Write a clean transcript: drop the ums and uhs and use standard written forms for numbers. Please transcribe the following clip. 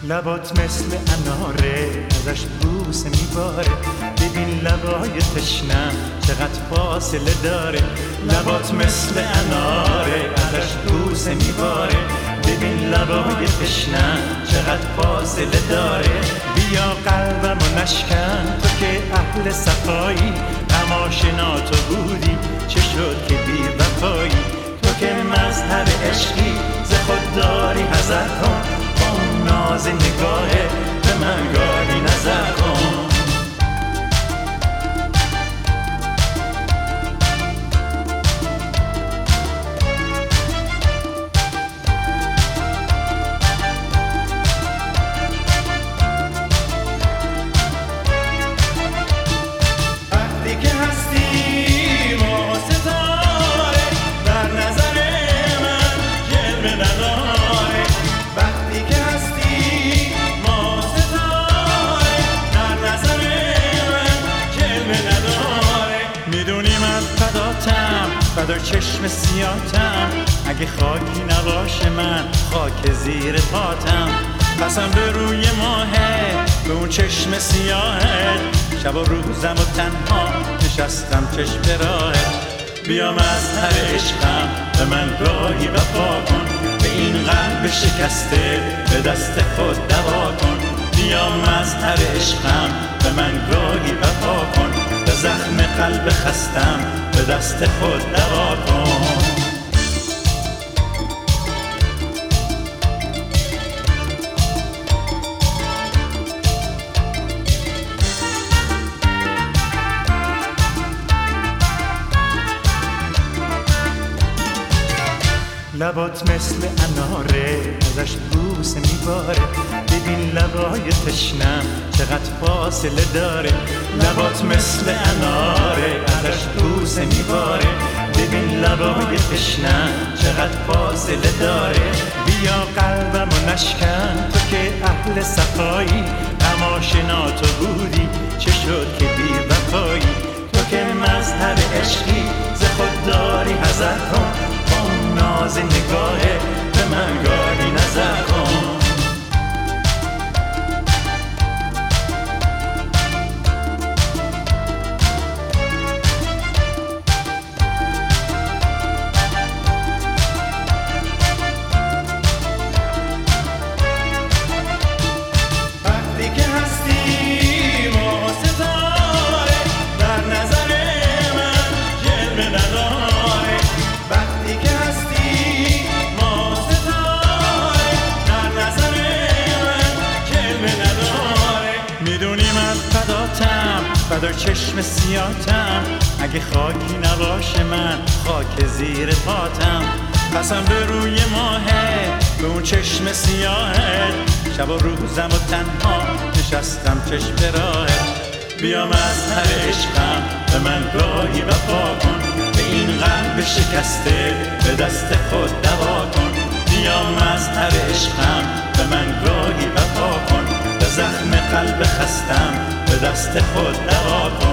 لبات مثل اناره ازش بوسه میباره، ببین لبای تشنم چقدر فاصله داره. لبات مثل اناره ازش بوسه میباره، ببین لبای تشنم چقدر فاصله داره. بیا قلبمو نشکن تو که اهل صفایی، تماشنا تو بودی چه شد که بی وفایی. تو که مظهر عشقی ز خود داری حذر کن، ناز نگاهه به من گاهی نظر کن. وقتی که هستی ما ستاره، در نظر من جلوه نداره. وقتی که هستی ما ستاره، در نظر من جلوه نداره. میدونی من فداتم، فدای چشم سیاتم، اگه خاکی نباشه من خاک زیر پاتم. قسم به روی ماهه، به اون چشم سیاهت، شب و روزم و تنها نشستم چشم به راهت. بیا مظهر عشقم به من گاهی وفا کن، به این قلب شکسته به دست خود دوا کن. بیا مظهر عشقم به من گاهی وفا کن، به زخم قلب خستم به دست خود دوا کن. لبات مثل اناره ازش بوسه میباره، ببین لبای تشنم چقدر فاصله داره. لبات مثل اناره ازش بوسه میباره، ببین لبای تشنم چقدر فاصله داره. بیا قلبمو نشکن تو که اهل صفایی، تماشنا تو بودی چه شد که بی وفایی. تو که مظهر عشقی ز خود داری حذر کن، ناز نگاهه به من گاهی نظر کن. وقتی که هستی ما ستاره، در نظر من جلوه نداره. وقتی که میدونی من فداتم، فدای چشم سیاتم، اگه خاکی نباشه من خاک زیر پاتم. قسم به روی ماهه، به اون چشم سیاهت، شب و روزم و تنها نشستم چشم به راهت. بیا مظهر عشقم به من گاهی وفا کن، به این قلب شکسته به دست خود دوا کن. بیا مظهر عشقم به من گاهی وفا کن، به زخم قلب خستم به دست خود دوا کن.